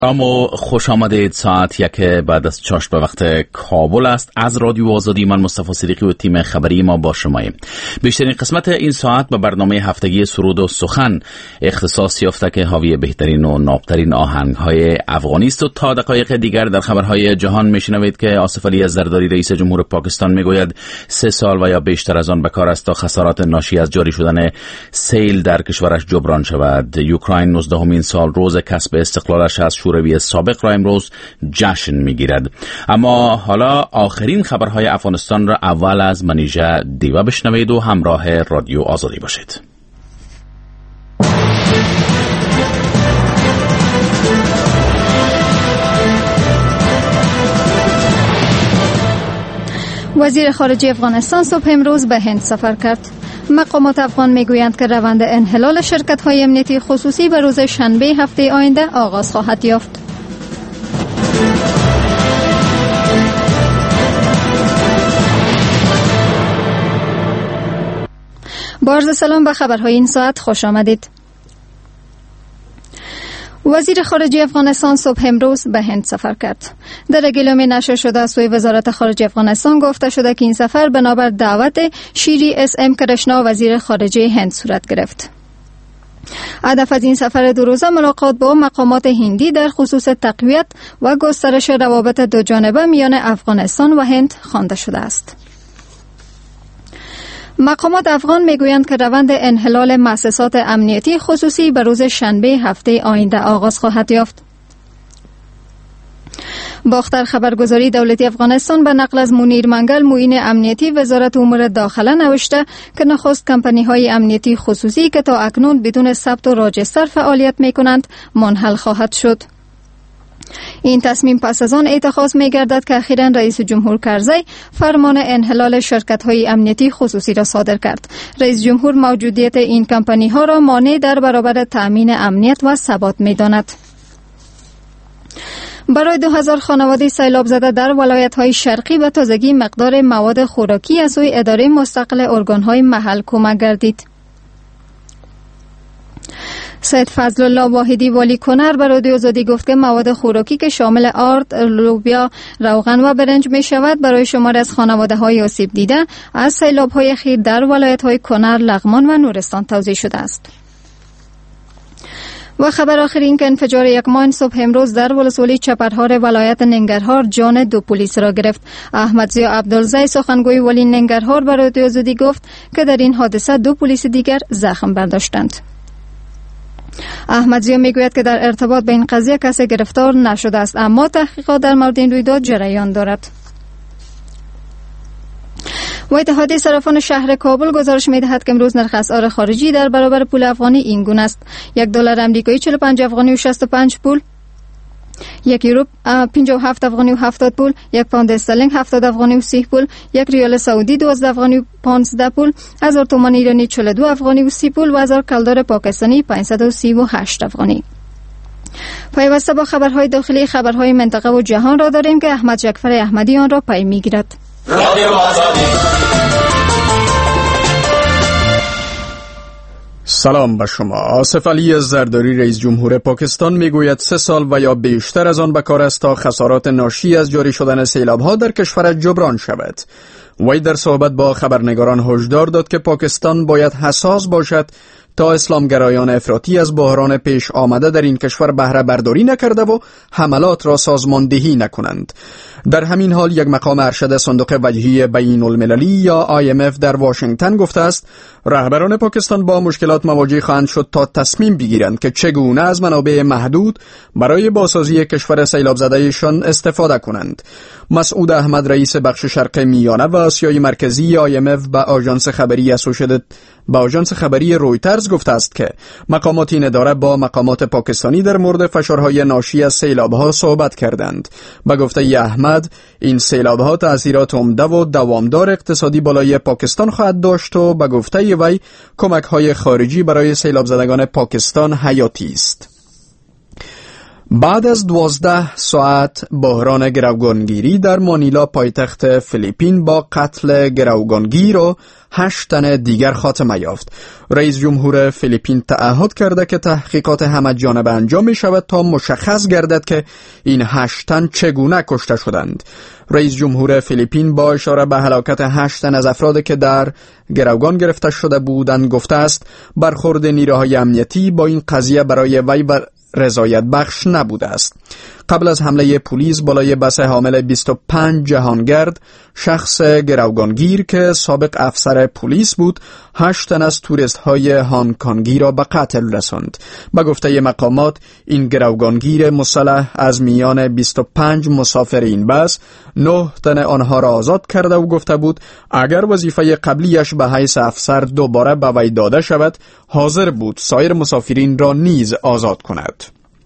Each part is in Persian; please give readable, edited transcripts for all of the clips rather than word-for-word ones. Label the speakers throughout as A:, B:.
A: اما خوش آمدید. ساعت 1 بعد از چاشت به وقت کابل است. از رادیو آزادی من مصطفی صدیقی و تیم خبری ما با شماییم. بیشترین قسمت این ساعت به برنامه هفتگی سرود و سخن اختصاص یافته که حاوی بهترین و نابترین آهنگ‌های افغانی است. و تا دقایق دیگر در خبرهای جهان میشنوید که آصف علی زرداری رئیس جمهور پاکستان میگوید 3 سال و یا بیشتر از آن به کار است تا خسارات ناشی از جاری شدن سیل در کشورش جبران شود. اوکراین 19مین سال روز کسب استقلالش از شوروی سابق را امروز جشن میگیرد. اما حالا آخرین خبرهای افغانستان را اول از منیژه دیوا بشنوید و همراه رادیو آزادی باشید.
B: وزیر خارجه افغانستان صبح امروز به هند سفر کرد. مقامات افغان میگویند که روند انحلال شرکت‌های امنیتی خصوصی به روز شنبه هفته آینده آغاز خواهد یافت. با عرض سلام به خبرهای این ساعت خوش آمدید. وزیر خارجه افغانستان صبح امروز به هند سفر کرد. در اعلامیه نشر شده از سوی وزارت خارجه افغانستان گفته شده که این سفر بنابر دعوت شیری اس.ام. کرشنا وزیر خارجه هند صورت گرفت. هدف از این سفر 2 روزه ملاقات با مقامات هندی در خصوص تقویت و گسترش روابط دو جانبه میان افغانستان و هند خوانده شده است. مقامات افغان میگویند که روند انحلال مؤسسات امنیتی خصوصی به روز شنبه هفته آینده آغاز خواهد یافت. باختر خبرگزاری دولتی افغانستان به نقل از منیر منگل معین امنیتی وزارت امور داخله نوشته که نخست کمپانی‌های امنیتی خصوصی که تا اکنون بدون ثبت و راجستر فعالیت می‌کنند منحل خواهد شد. این تصمیم پس از آن اتخاذ می‌گردد که اخیراً رئیس جمهور کرزی فرمان انحلال شرکت‌های امنیتی خصوصی را صادر کرد. رئیس جمهور موجودیت این کمپانی‌ها را مانع در برابر تأمین امنیت و ثبات می‌داند. برای 2000 خانواده سیلاب زده در ولایت‌های شرقی به تازگی مقدار مواد خوراکی از سوی اداره مستقل ارگان‌های محل کمک گردید. سید فضل الله واحدی والی کنر به رادیو آزادی گفت که مواد خوراکی که شامل آرد، لوبیا، روغن و برنج می شود برای شمار از خانواده‌های آسیب دیده از سیلاب‌های اخیر در ولایت‌های کنر، لغمان و نورستان توزیع شده است. و خبر آخر این که انفجار یک ماین صبح امروز در ولسوالی چپرهار ولایت ننگرهار جان 2 پلیس را گرفت. احمدضیا عبدالزی سخنگوی والی ننگرهار به رادیو آزادی گفت که در این حادثه 2 پلیس دیگر زخم برداشتند. احمدضیا میگوید که در ارتباط به این قضیه کسی گرفتار نشده است، اما تحقیقات در مورد این رویداد جریان دارد. و اتحادیه صرافان شهر کابل گزارش می‌دهد که امروز نرخ اسعار خارجی در برابر پول افغانی این گونه است: $1 آمریکایی 45 افغانی و 65 پول، 1 یورو 57 افغانی و 70 پول، 1 پوند استرلینگ 70 افغانی و 30 پول، 1 ریال سعودی 12 افغانی و 15 پول، 1000 تومان ایرانی 42 افغانی و 30 پول و 1000 کلدار پاکستانی 538 افغانی. پیوسته با خبرهای داخلی خبرهای منطقه و جهان را داریم که احمد جعفر احمدی آن را پی می‌گیرد. رادیو آزادی.
C: سلام به شما. آصف علی زرداری رئیس جمهور پاکستان میگوید 3 سال و یا بیشتر از آن به کار است تا خسارات ناشی از جاری شدن سیلاب‌ها در کشور جبران شود. وی در صحبت با خبرنگاران هشدار داد که پاکستان باید حساس باشد تا اسلامگرایان افراطی از بحران پیش آمده در این کشور بهره برداری نکرده و حملات را سازماندهی نکنند. در همین حال یک مقام ارشد صندوق وجهی بین المللی یا IMF در واشنگتن گفته است رهبران پاکستان با مشکلات مواجه خواهند شد تا تصمیم بگیرند که چگونه از منابع محدود برای بازسازی کشور سیلاب زدهشان استفاده کنند. مسعود احمد رئیس بخش شرق میانه و آسیای مرکزی IMF به آژانس خبری رویترز گفته است که مقامات این اداره با مقامات پاکستانی در مورد فشارهای ناشی از سیلاب‌ها صحبت کردند. به گفته احمد این سیلاب‌ها تأثیرات عمده و دوامدار اقتصادی بالای پاکستان خواهد داشت و به گفته وی کمک‌های خارجی برای سیلاب زدگان پاکستان حیاتی است. بعد از 12 ساعت بحران گروگانگیری در مانیلا پایتخت فیلیپین با قتل گروگانگیر و 8 تن دیگر خاتمه یافت. رئیس جمهور فیلیپین تعهد کرده که تحقیقات همه جانبه انجام می شود تا مشخص گردد که این 8 تن چگونه کشته شدند. رئیس جمهور فیلیپین با اشاره به هلاکت 8 تن از افرادی که در گروگان گرفته شده بودند گفته است برخورد نیروهای امنیتی با این قضیه برای وی رضایت بخش نبوده است. قبل از حمله پلیس بالای بس حامل 25 جهانگرد، شخص گروگانگیر که سابق افسر پلیس بود 8 تن از توریست های هانگ کانگی را به قتل رساند. به گفته مقامات این گروگانگیر مسلح از میان 25 مسافر این بس 9 تن آنها را آزاد کرده و گفته بود اگر وظیفه قبلیش به حیث افسر دوباره به وی داده شود حاضر بود سایر مسافرین را نیز آزاد کند.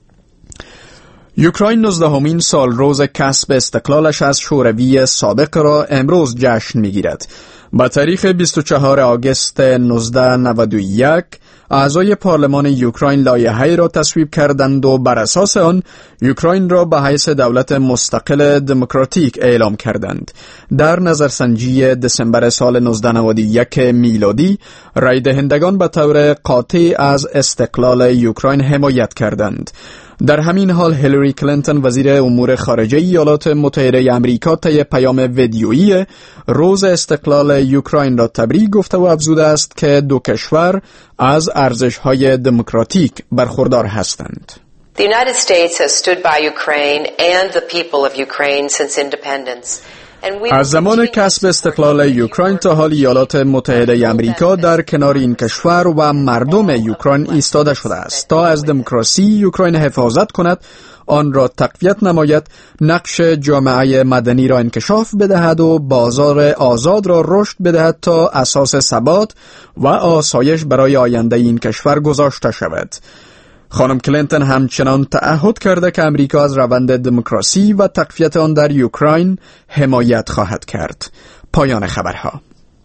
C: اوکراین 19مین سال روز کسب استقلالش از شوروی سابق را امروز جشن می‌گیرد. با تاریخ 24 آگوست 1991 اعضای پارلمان اوکراین لایحه‌ای را تصویب کردند و بر اساس آن اوکراین را به حیث دولت مستقل دموکراتیک اعلام کردند. در نظرسنجی دسامبر سال 1991 میلادی رای دهندگان به طور قاطع از استقلال اوکراین حمایت کردند. در همین حال هیلاری کلینتون وزیر امور خارجه ایالات متحده آمریکا طی پیام ویدیویی روز استقلال اوکراین را تبریک گفته و افزوده است که دو کشور از ارزش‌های دموکراتیک برخوردار هستند.
D: The United States has stood by Ukraine and the people of Ukraine since independence.
C: از زمان کسب استقلال اوکراین تا حال ایالات متحده آمریکا در کنار این کشور و مردم اوکراین ایستاده شده است تا از دموکراسی اوکراین حفاظت کند، آن را تقویت نماید، نقش جامعه مدنی را انکشاف بدهد و بازار آزاد را رشد بدهد تا اساس ثبات و آسایش برای آینده این کشور گذاشته شود. خانم کلینتون همچنان تعهد کرده که امریکا از روند دموکراسی و تقویت آن در اوکراین حمایت خواهد کرد. پایان خبرها.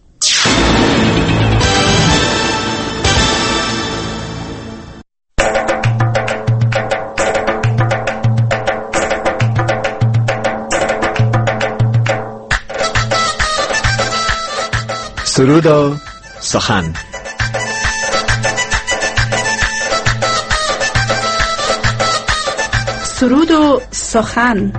E: سرود و سخن.
F: سرود و سخن.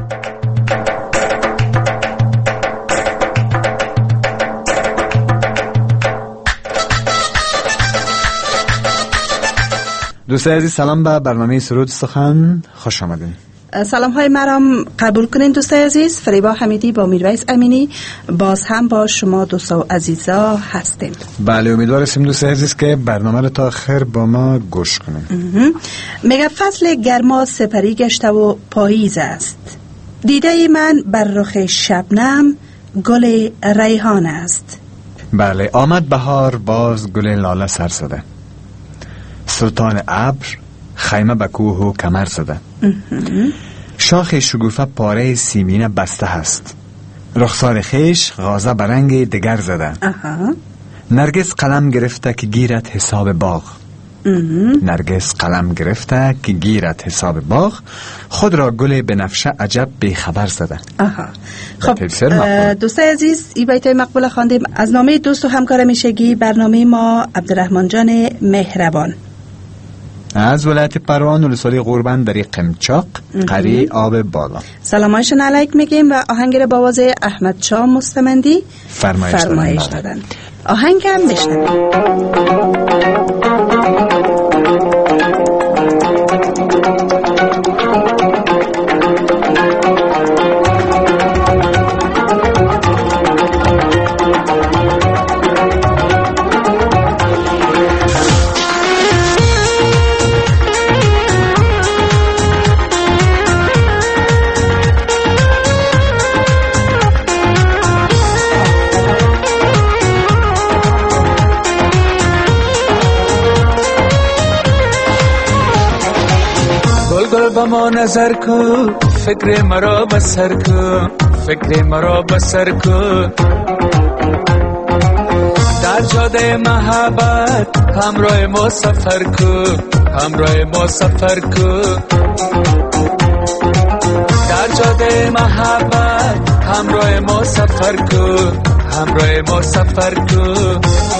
E: دوستان عزیز سلام به برنامه سرود سخن، خوش آمدین.
F: سلام های مرام قبول کنین دوستان عزیز. فریبا حمیدی با میرویس امینی باز هم با شما دوستان عزیزا هستیم.
E: بله امیدوار هستیم دوستان عزیز که برنامه رو تا آخر با ما گوش کنین.
F: میگه فصل گرما سپری گشته و پاییز است، دیده من بر رخ شبنم گل ریحان است.
E: بله آمد بهار باز گل لاله سر زده، سلطان ابر خیمه به کوه و کمر زده. شاخ شگوفه پاره سیمینه بسته هست، رخسار خیش غازه برنگ دگر زده. نرگس قلم گرفته که گیرد حساب باغ. نرگس قلم گرفته که گیرد حساب باغ، خود را گل بنفشه عجب بیخبر زده.
F: خب دوستای عزیز این بیت مقبول خواندیم از نامه دوست و همکار همیشگی برنامه ما عبدالرحمن جان مهربان
E: از ولایت پروان ولسوالی قربان در قمچاق قریه آب بالا.
F: سلامایشون علیک میگیم و آهنگ را با آواز احمد شاه مستمندی فرمایش دادن. آهنگ هم بشنویم.
G: با ما نظر کو، فکر مرا بسر کو، فکر مرا بسر کو. در جاده محبت همراه ما سفر کو، همراه ما سفر کو. جاده محبت همراه ما سفر کن، همراه ما سفر کن.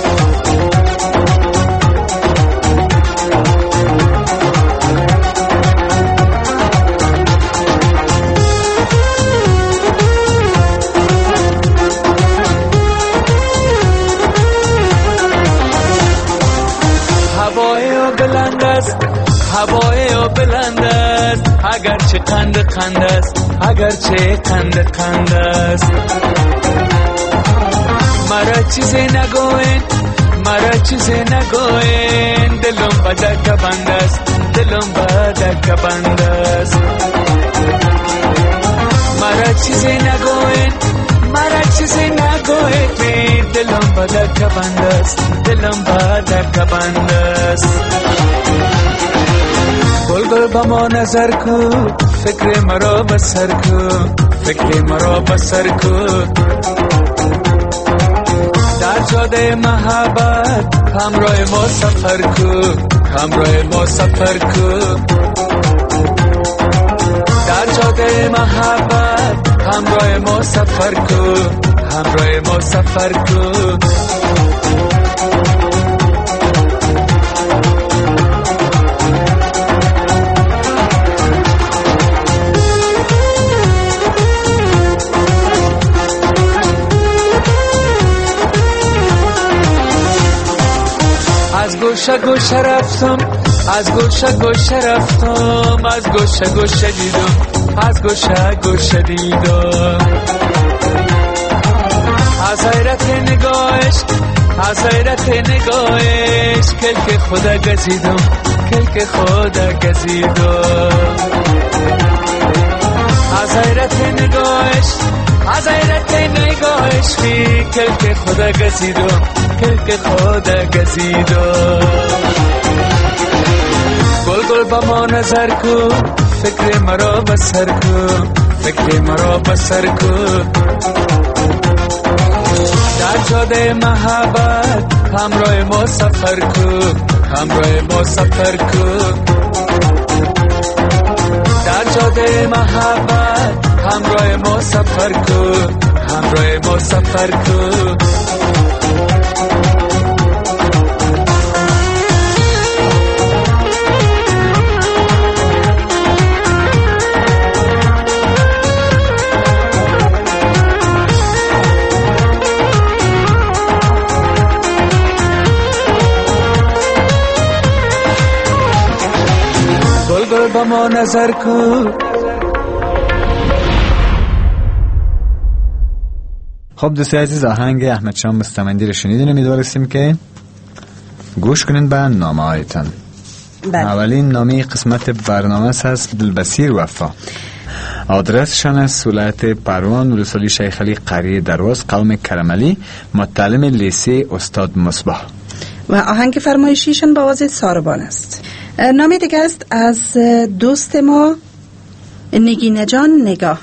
G: هوای او بلند است، اگرچه قند است، اگرچه قند است. مرا چیزی نگوین، مرا چیزی نگوین، دلم بدک بند است، دلم بدک بند است. مرا چیزی نگوین، مرا چیزی نگوین، دلم بدک بند است، دلم بدک بند است. گل گل با ما نظر کو، فکر مرا بسر کو، فکر مرا بسر کو. در جاده محبت همراه ما سفر کو، همراه ما سفر کو. در جاده محبت همراه ما سفر کو، همراه ما سفر کو. از گوشه گوشه رفتم، از گوشه گوشه رفتم، از گوشه گوشه دیدم، از گوشه گوشه دیدم. از حیرت نگاهش، از حیرت نگاهش، کلک خدا گزیدم، کلک خدا گزیدم. از حیرت نگاهش، از حیرت نگاهش، کلک خدا گزیدم، کلک خدا گزیدم. گل گل با ما نظر کو، فکر مرا بسر کو، فکر مرا بسر کو. در جاده محبت همراه ما سفر کو، همراه ما سفر کو. در جاده محبت همراه ما سفر کو، همراه ما سفر کو. گل گل با ما نظر کو.
E: خب دوستای عزیز، آهنگ احمد شاه مستمندی رو شنیدین. امیدواریم که گوش کنین به نامه هایتان. اولین نامه قسمت برنامه هست دلبصیر وفا. آدرسشان است ولایت پروان، ولسوالی شیخ علی، قریه درواز، قوم کرملی، متعلم لیسه استاد مصباح.
F: و آهنگ فرمایشیشان با آواز ساربان است. نامه دیگه است از دوست ما نگینه جان نگاه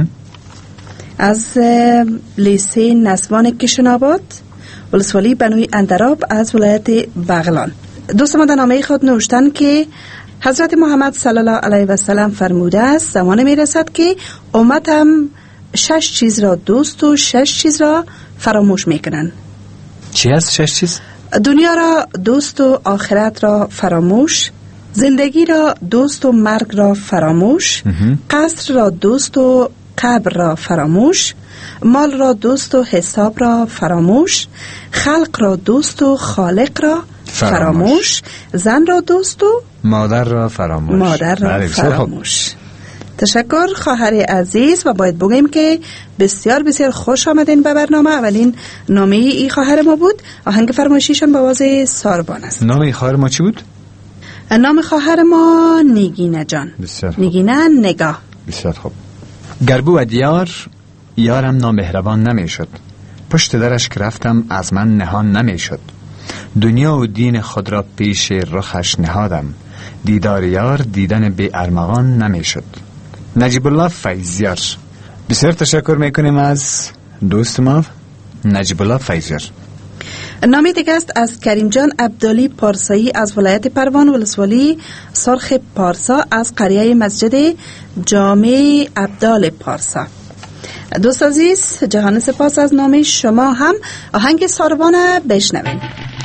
F: از لیسه نسوان کشناباد، ولسوالی بنوی اندراب از ولایت بغلان. دوست ما در نامه خود نوشتن که حضرت محمد صلی الله علیه و سلم فرموده است زمان میرسد که امتم 6 چیز را دوست و 6 چیز را فراموش میکنن.
E: چی هست 6 چیز؟
F: دنیا را دوست و آخرت را فراموش، زندگی را دوست و مرگ را فراموش، قصر را دوست و قبر را فراموش، مال را دوست و حساب را فراموش، خلق را دوست و خالق را فراموش، زن را دوست و
E: مادر را فراموش،
F: مادر را فراموش. تشکر خواهر عزیز و باید بگیم که بسیار بسیار خوش آمدین به برنامه. اولین نامه ای خواهر ما بود. آهنگ فرمایشیشان با آواز ساربان است.
E: نام خواهر ما چی بود؟
F: نام خواهر ما نگینه جان.
E: بسیار
F: نگینه نگاه.
E: بسیار خوب. گربو و دیار یارم نامهربان نمی شد، پشت درش که رفتم از من نهان نمی شد. دنیا و دین خود را پیش رخش نهادم، دیدار یار دیدن بی ارمغان نمی شد. نجیب الله فیضیار. بسیار تشکر میکنیم از دوست ما نجیب الله فیضیار.
F: نام دیگه است از کریم جان عبدالی پارسایی از ولایت پروان ولسوالی سرخ پارسا از قریه مسجد جامع عبدال پارسا. دوست عزیز، جهان سپاس از نام شما. هم آهنگ ساربان بشنویم.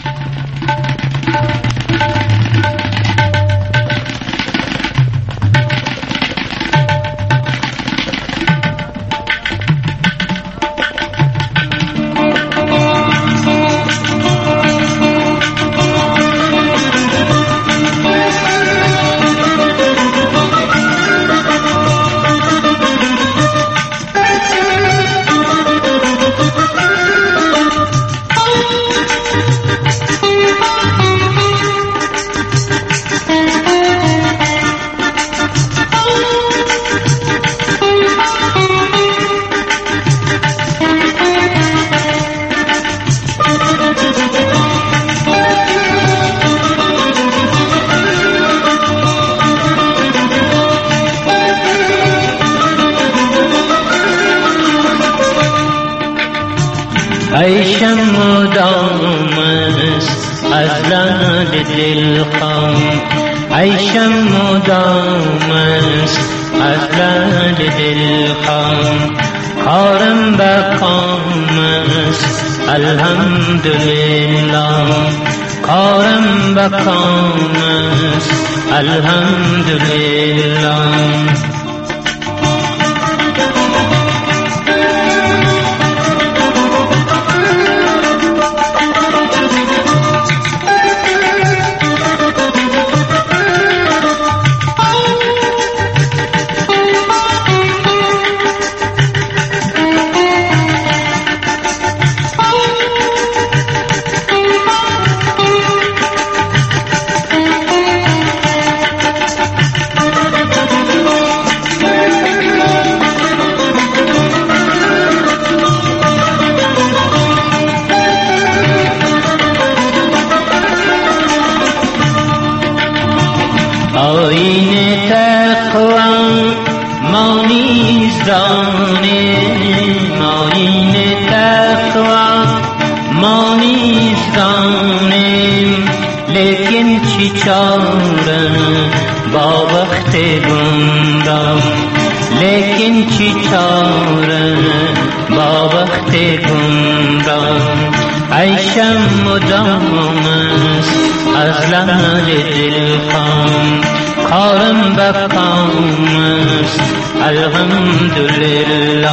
H: عیشم مدام است از لحد دلخواه، عیشم مدام است از لحد دلخواه، کارم به کام است الحمدلله، کارم به کام است الحمدلله. آیین تقوا ما نیز دانیم، آیین تقوا ما نیز دانیم، لیکن چی چاره با وقت گمراه، لیکن چی چاره با وقت گمراه. عیشم مدام است از لحد دلخواه، کارم به کام است الحمدلله.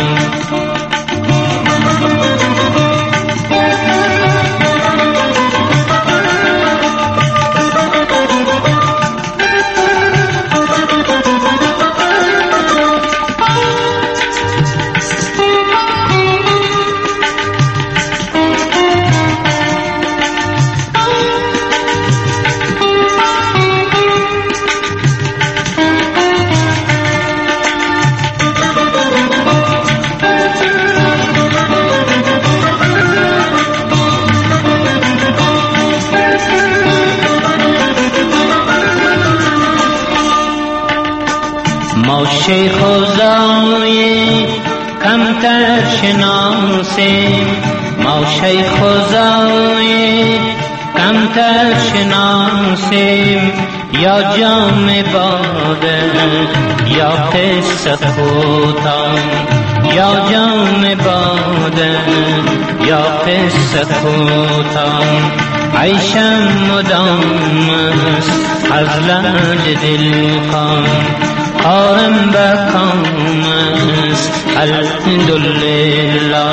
H: ما شیخ و زاوی کمتر شناسیم، ما شیخ و زاوی کمتر شناسیم، یا جام باده یا قصه خوتان، یا جام باده یا قصه خوتان. عیشم مدام است از لحد دلخواه، کارم به کام است الحمدلله.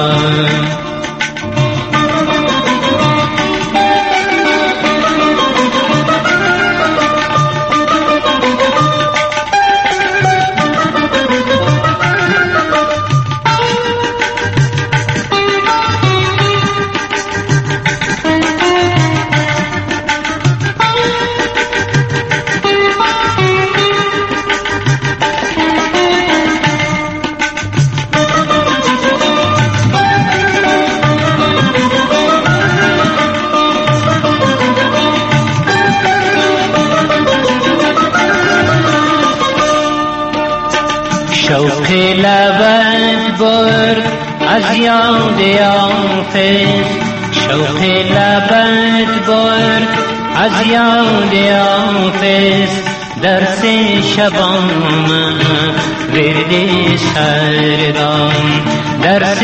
H: شوق لبت برد از یاد حافظ، شوق لبت برد از یاد حافظ درس شبانم ورد سردم درس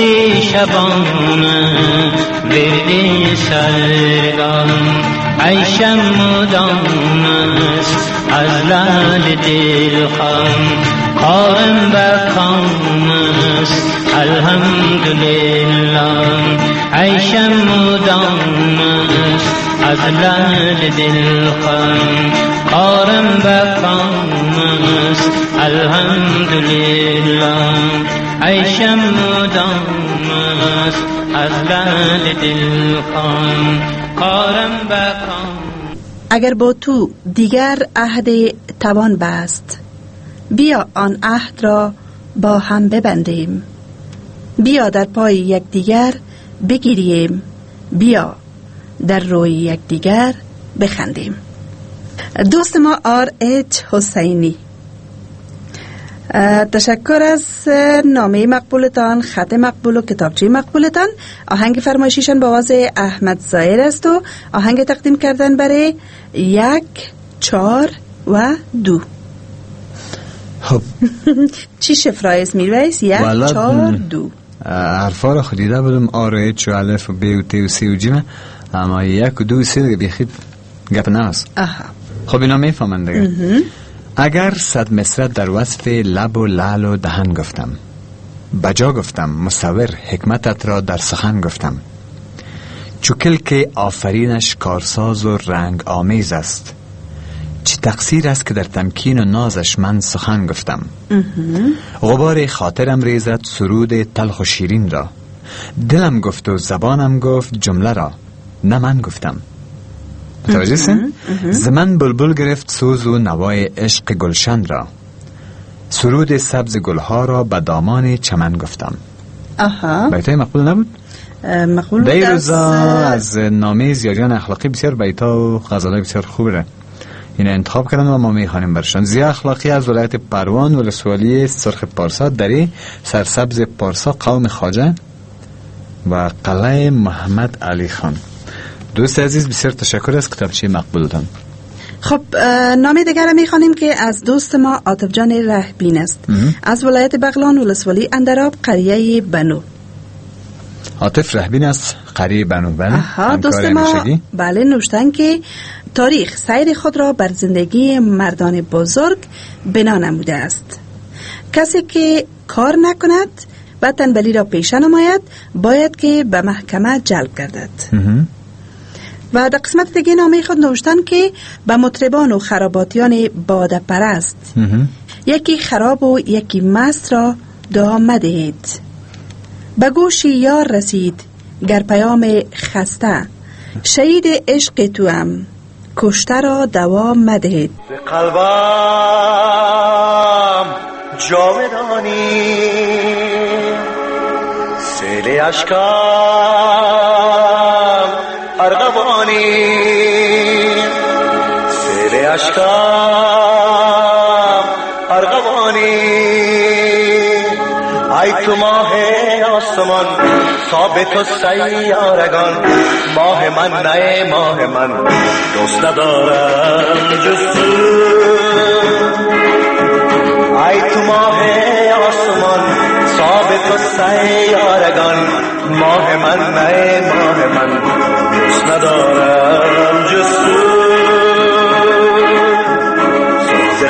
H: شبانم ورد سردم عیشم مدام است از لعل دلخم کارم بکام است الحمدلله عیشم مدام است از لعل دلخم کارم بکام است الحمدلله عیشم مدام است از لعل دلخم کارم بکام.
F: اگر با تو دیگر عهد توان بست، بیا آن عهد را با هم ببندیم. بیا در پای یکدیگر بگیریم، بیا در روی یکدیگر بخندیم. دوست ما R.H. حسینی، تشکر از نامه مقبولتان، خط مقبول و کتابچه مقبولتان. آهنگ فرمایشیشان با آواز احمد ظاهر است و آهنگ تقدیم کردن برای 1 4 و 2.
E: خب
F: چی شفرایز میرویس؟ 1 4 2
E: حرفا را خودیده بودم R.H. و الف و B و T و C و جیمه، اما 1 و 2 و 3 دیگه بیخید گپ نهست. خب اینا میفهمن دیگه. اگر 100 مصرع در وصف لب و لعل و دهن گفتم، بجا گفتم مصور حکمتت را در سخن گفتم، چوکل که آفرینش کارساز و رنگ آمیز است، چه تقصیر است که در تمکین و نازش من سخن گفتم. غبار خاطرم ریزد سرود تلخ و شیرین را، دلم گفت و زبانم گفت جمله را، نه من گفتم. متوجه سن؟ زمن بلبل گرفت سوز و نوای عشق گلشن را، سرود سبز گلها را به دامان چمن گفتم. بیتای مقبول نبود؟
F: مقبول بود.
E: در روزا از نامه زیاجان اخلاقی بسیار بیتا و غزلای بسیار خوب ره این انتخاب کردن و ما میخوانیم برشان. زیا اخلاقی از ولایت پروان ولسوالی سرخ پارسا، دری سرسبز پارسا، قوم خواجه و قلعه محمد علی خان. دوست عزیز بسیار تشکر از کتابچه مقبولتان.
F: خب نامه دیگر میخوانیم که از دوست ما عاطف جان رهبین است، از ولایت بغلان ولسوالی اندراب قریه بنو.
E: عاطف رهبین است قریه بنو. بله
F: دوست ما بله نوشتن که تاریخ سیر خود را بر زندگی مردان بزرگ بنا نموده است. کسی که کار نکند و تنبلی را پیشه نماید باید که به محکمه جلب گردد. و در قسمت دیگه نامه خود نوشتن که به مطربان و خراباتیان باده پرست، یکی خراب و یکی مست را دعا مدهید. به گوش یار رسید گر پیام خسته، شهید عشق تو هم کشته را دوا مدهید.
I: به قلبم جاودانی سیل اشکم ارغوانی، سیل اشکم ارغوانی. ای تو ماه آسمان ثابت و سیارگان، ماه من نه ماه من دوست ندارم جز تو. ای تو ماه آسمان ثابت و سیارگان، ماه من نه ماه من دوست ندارم جز تو. سوز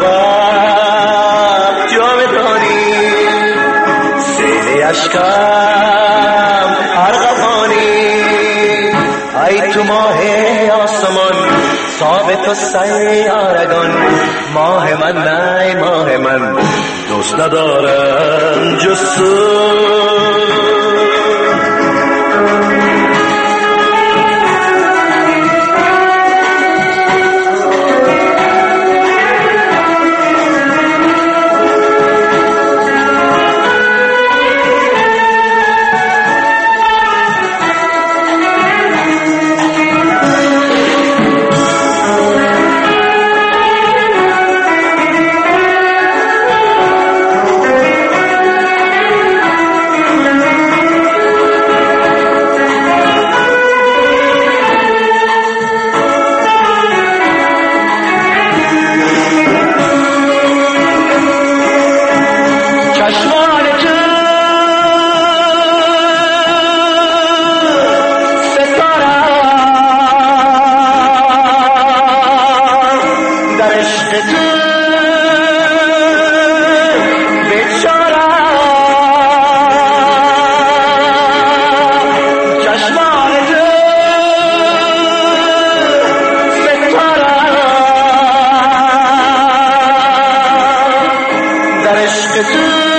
I: قلبم جاودانی سیل اشکم ارغوانی. ای تو ماه آسمان ثابت و سیارگان، ماه من نه ماه من دوست ندارم جز تو. در عشق تو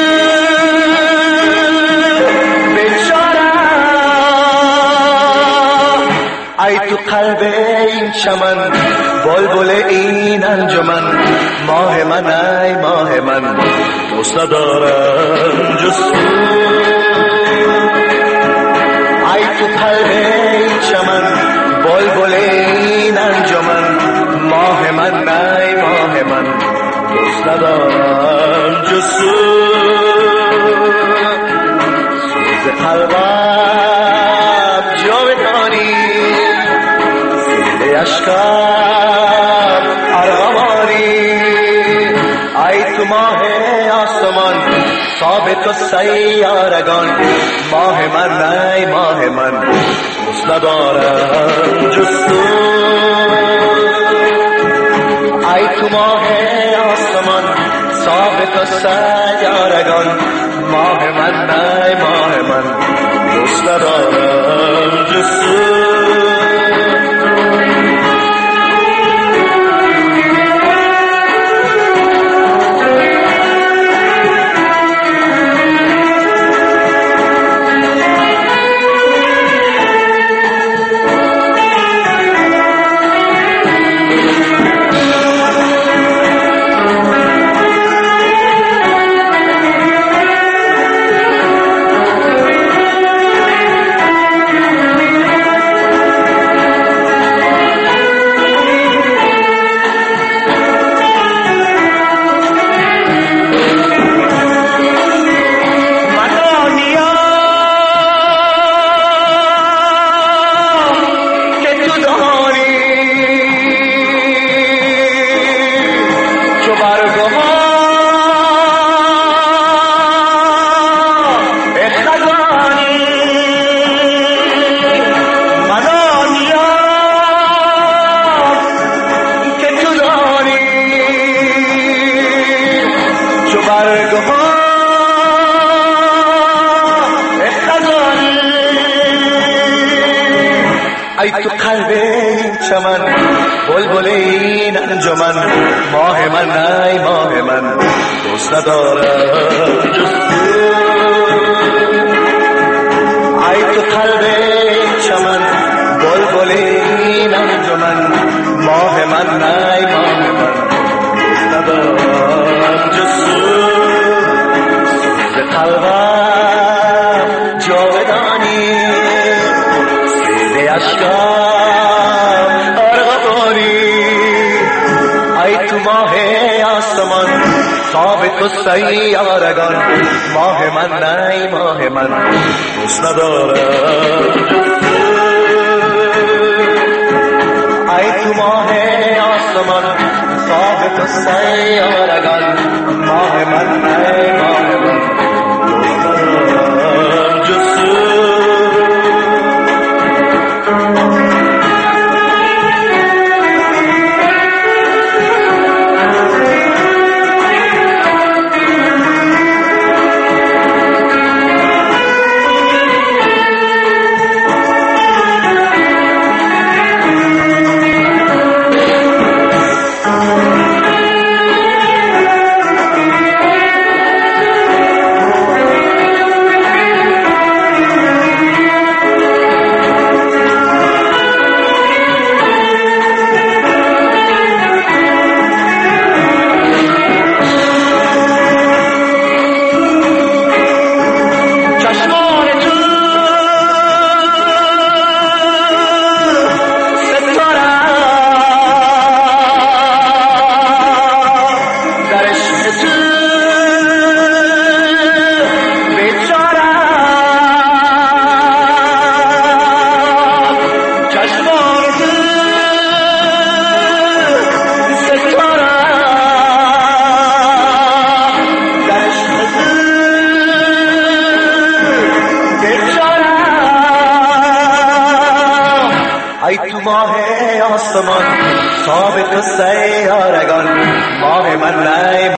I: ای تو قلب این چمن بلبل این انجمن ماه من ای ماه من دوست ندارم جز تو ای تو قلب این چمن بلبل این انجمن ماه من ای ماه من دوست ندارم جز تو سوز قلبم جاودانی اشکم ارغوانی ای تو ماه آسمان ثابت و سیارگان ماه من ای ماه من دوست ندارم جز تو ای تو ماه آسمان ثابت و سیارگان ماه من ای ماه من دوست ندارم جز تو ای تو قلب این چمن بلبل این انجمن ماه من ای ماه من دوست ندارم جز تو ای تو قلب این چمن بلبل این انجمن ماه من ای ماه من دوست ندارم جز تو سوز قلبم جاودانی اشکم ارغوانی ای تو ماه آسمان ثابت و سیارگان ماه من ای ماه من دوست ندارم ای تو ماه آسمان ثابت و سیارگان ماه من ای ماه من دوست ندارم جز تو ای تو ماه آسمان ثابت و سیارگان ماه من